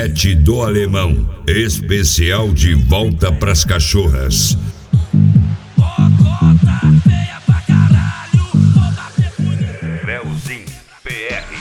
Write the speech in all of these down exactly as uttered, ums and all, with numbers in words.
derrete do alemão. Especial de volta pras cachorras. Leozinho P R.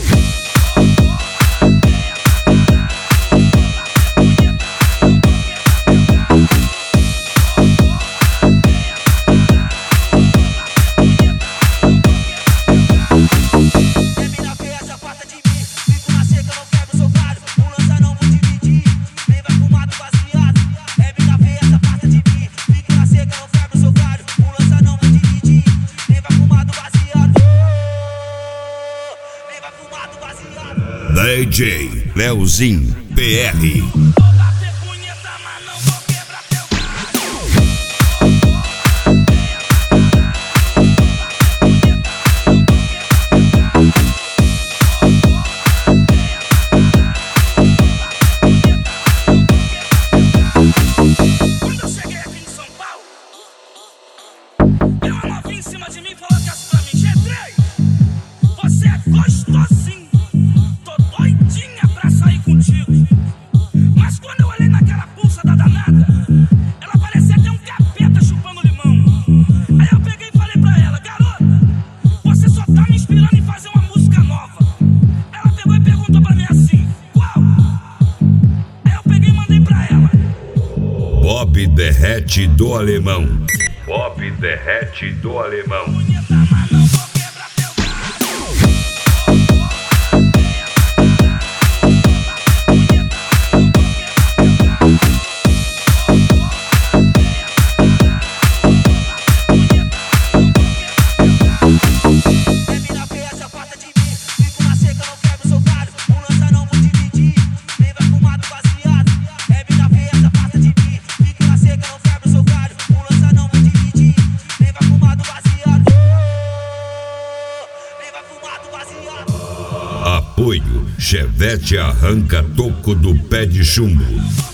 D J Leozinho P R. Bob derrete do alemão. Bob derrete do alemão. Apoio Chevette arranca toco do pé de chumbo.